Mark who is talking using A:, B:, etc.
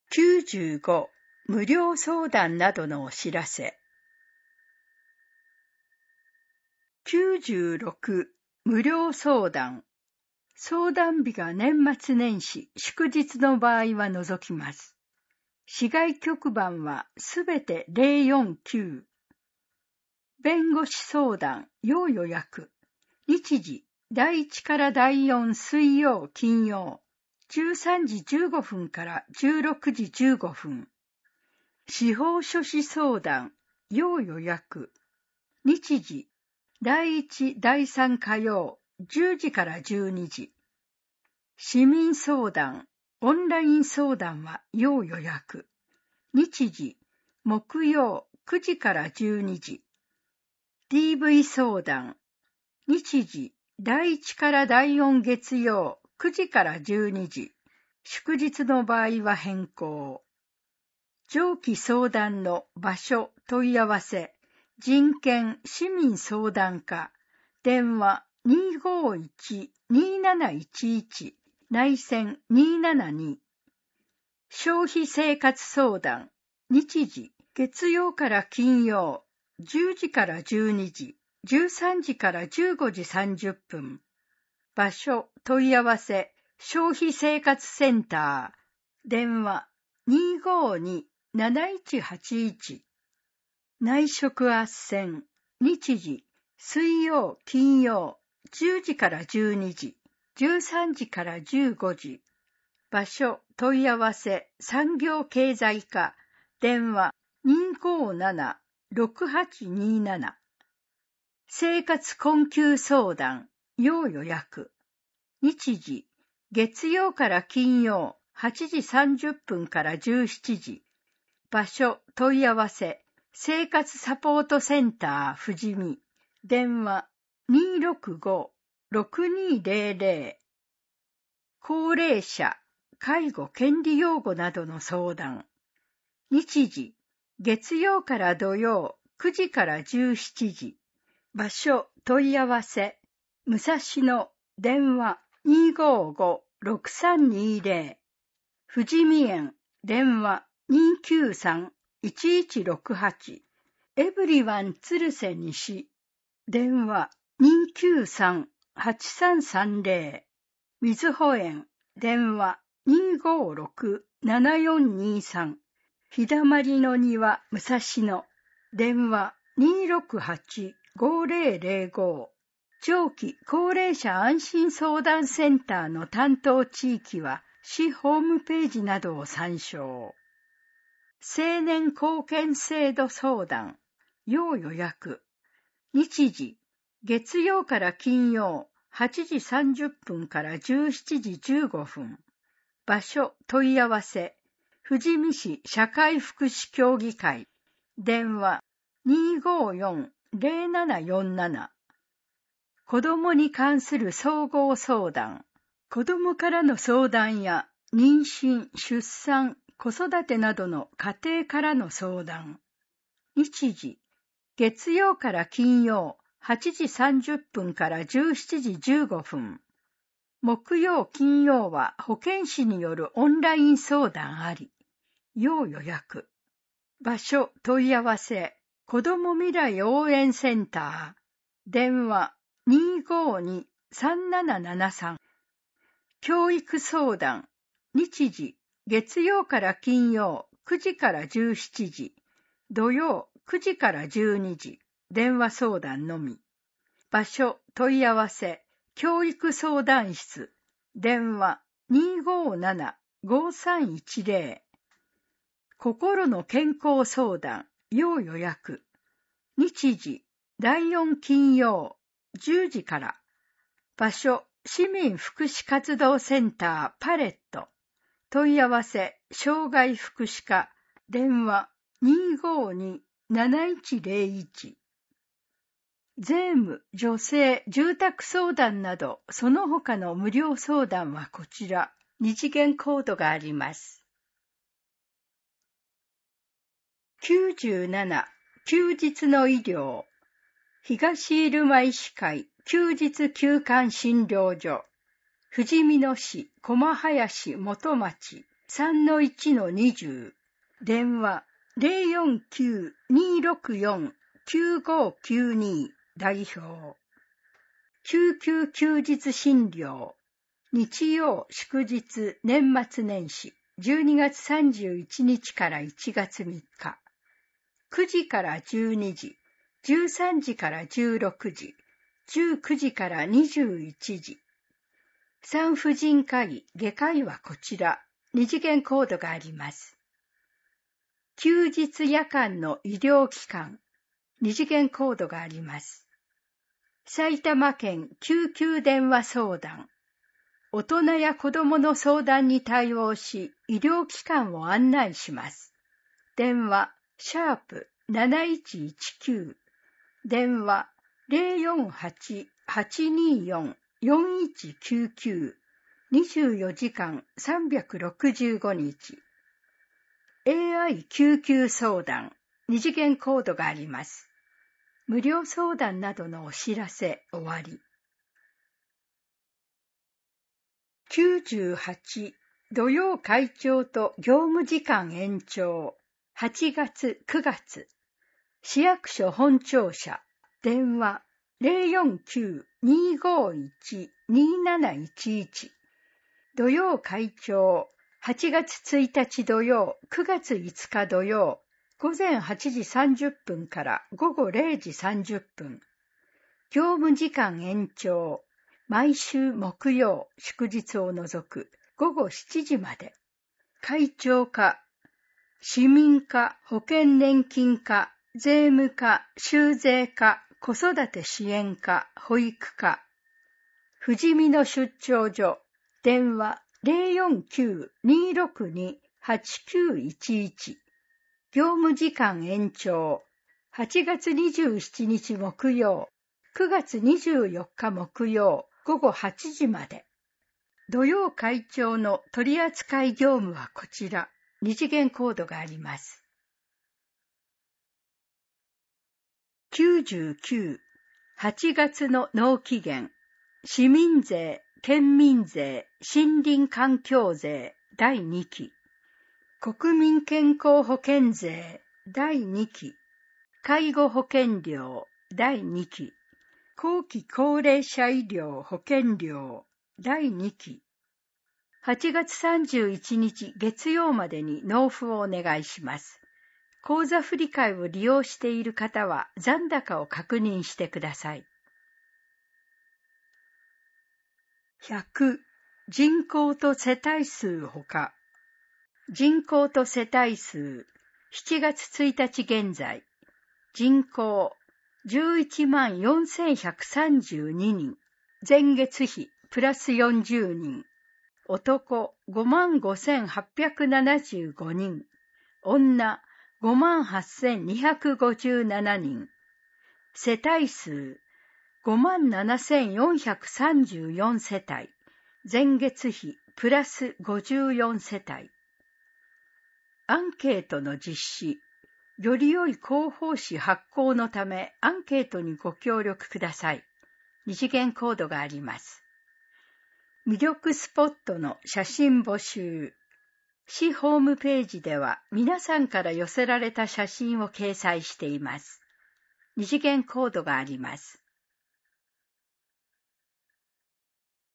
A: 95、無料相談などのお知らせ。96、無料相談。相談日が年末年始、祝日の場合は除きます。市外局番はすべて049。弁護士相談、要予約。日時、第1から第4水曜、金曜。13時15分から16時15分。司法書士相談、要予約。日時、第1、第3火曜、10時から12時。市民相談、オンライン相談は要予約。日時、木曜、9時から12時。DV 相談。日時、第1から第4月曜、9時から12時。祝日の場合は変更。上記相談の場所、問い合わせ、人権市民相談課、電話251-2711、内線272。消費生活相談、日時、月曜から金曜、10時から12時、13時から15時30分。場所、問い合わせ、消費生活センター、電話252-7181。内職斡旋、日時、水曜、金曜、10時から12時、13時から15時。場所、問い合わせ、産業経済課、電話257-6827。生活困窮相談、要予約。日時、月曜から金曜、8時30分から17時。場所、問い合わせ、生活サポートセンター、富士見。電話265-6200。高齢者、介護権利擁護などの相談。日時、月曜から土曜、9時から17時。場所、問い合わせ、武蔵野、電話255-6320。富士見園、電話293-1168。エブリワン鶴瀬西、電話293-8330。みずほ園、電話256-7423。日だまりの庭武蔵野、電話268-5005。長期高齢者安心相談センターの担当地域は市ホームページなどを参照。青年貢献制度相談、要予約。日時、月曜から金曜、8時30分から17時15分。場所、問い合わせ、富士見市社会福祉協議会。電話254-0747。子どもに関する総合相談。子どもからの相談や妊娠、出産、子育てなどの家庭からの相談。日時、月曜から金曜、8時30分から17時15分。木曜、金曜は保健師によるオンライン相談あり。要予約。場所、問い合わせ、子ども未来応援センター。電話252-3773。教育相談。日時、月曜から金曜、9時から17時。土曜、9時から12時。電話相談のみ。場所、問い合わせ、教育相談室。電話257-5310。心の健康相談、要予約。日時、第4金曜、10時から。場所、市民福祉活動センターパレット。問い合わせ、障害福祉課。電話252-7101。税務、女性、住宅相談など、その他の無料相談はこちら。2次元コードがあります。97、休日の医療。東入間医師会休日休館診療所。富士見野市、駒林元町。 3-1-20、電話049-264-9592、代表。救急休日診療、日曜祝日年末年始、12月31日から1月3日、9時から12時、13時から16時、19時から21時。産婦人科医、外科医はこちら、2次元コードがあります。休日夜間の医療機関、2次元コードがあります。埼玉県救急電話相談、大人や子供の相談に対応し、医療機関を案内します。電話、#7119、電話、048-824-4199、24時間365日。AI 救急相談、2次元コードがあります。無料相談などのお知らせ終わり。98、土曜会長と業務時間延長、8月9月。市役所本庁舎、電話049-251-2711。土曜会長、8月1日土曜、9月5日土曜、午前8時30分から午後0時30分。業務時間延長、毎週木曜、祝日を除く午後7時まで。会長課、市民課、保険年金課、税務課、収税課、子育て支援課、保育課。富士見の出張所、電話049-262-8911。業務時間延長、8月27日木曜、9月24日木曜、午後8時まで。土曜会長の取扱業務はこちら、2次元コードがあります。99、8月の納期限、市民税、県民税、森林環境税、第2期。国民健康保険税、第2期。介護保険料、第2期。後期高齢者医療保険料、第2期。8月31日月曜までに納付をお願いします。口座振替を利用している方は残高を確認してください。100、人口と世帯数ほか。人口と世帯数、7月1日現在。人口、114,132人。前月比、プラス40人。男、55,875人。女、58,257人。世帯数、57,434世帯。前月比、プラス54世帯。アンケートの実施。より良い広報誌発行のため、アンケートにご協力ください。2次元コードがあります。魅力スポットの写真募集。市ホームページでは皆さんから寄せられた写真を掲載しています。2次元コードがあります。